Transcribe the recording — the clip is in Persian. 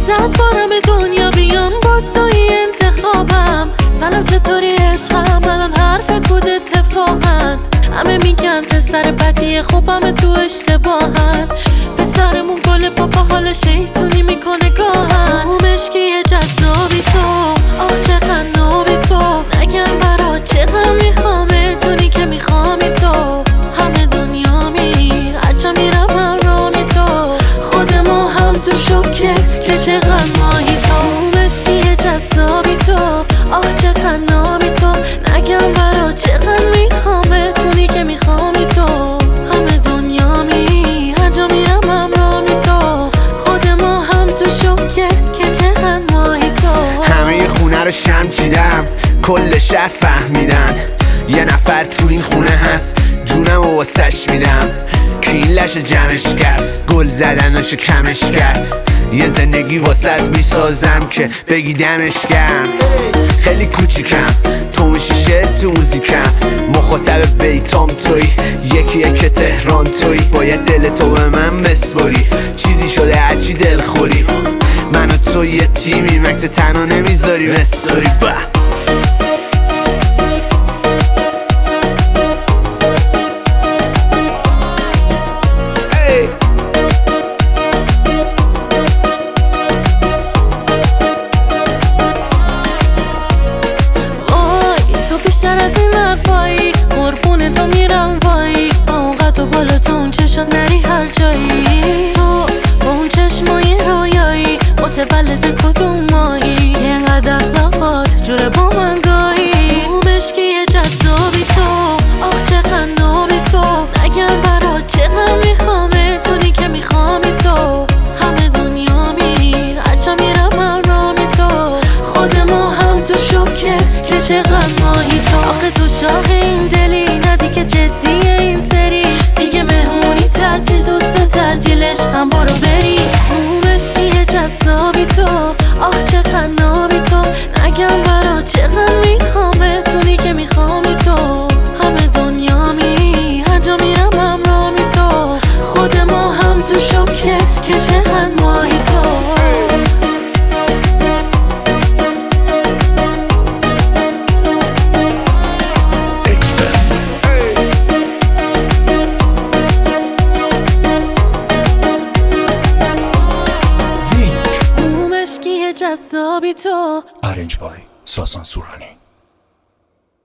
100 بارم به دنیا بیام باز توی انتخابم. سلام چطوری عشقم، الان حرفت بود اتفاقا. همه میگن پسر بدی خوبم تو اشتباهن. پسرمون گل پاپا حال شیطونی میکنه گاهن. مشکی جذابی تو، آخ چقدر نابی تو. نگم برا چقدر میخوامه دونی که میخوامی تو. همه دنیا می هرجا میرم همرامی تو. خود ما هم تو شوکه که چقدر ماهی تو. مشکی جذابی تو، آخ چقدر نابی تو. نگم برا چقدر میخوامه دونی که میخوامی تو. همه دنیا می هرجا میرم همرامی تو. خود ما هم تو شوکه که چقدر ماهی تو. همه خونه رو شم چیدم، کل شهر فهمیدن یه نفر تو این خونه هست، جونم و واسش میدم. کی این لشه جمعش کرد، گل زدناشو کمش کرد. یه زندگی واسط میسازم که بگی دمش گرم. خیلی کوچیکم، تو میشی شعر تو موزیکم. مخاطب بیتام توی، یکیه که تهران توی. باید دل تو به من بسپاری، چیزی شده هرچی دل خوری. من و تو یه تیمی، مکس تنها نمیذاری بساری. بیشتر از این حرفایی قربون تو میرم وایی. با اون قد و بالا تو اون چشات نری هر جایی. تو با اون چشمای رویایی متولد کدوم مایی. که اینقدر اخلاقات جوره با من گاهی. مشکی جذابی تو، آخ چقدر نابی تو. نگم برا چقدر میخوامه دونی که میخوامی تو. همه دنیا می هرجا میرم همرامی تو. خود ما هم تو شوکه که چقدر ماهی تو. آخه تو شاق این دلی ندی که جدیه این سری. دیگه مهمونی تعطیل دوست تعطیل عشقم برو بری. مشکی جذابی تو، آخ چقدر نابی تو. نگم برا چقدر میخوامه دونی که میخوامی تو. همه دنیا می هرجا میرم همرامی تو. خود ما هم تو شوکه که چقدر ماهی تو. جذابی تو. Arrange by Sasan Surani.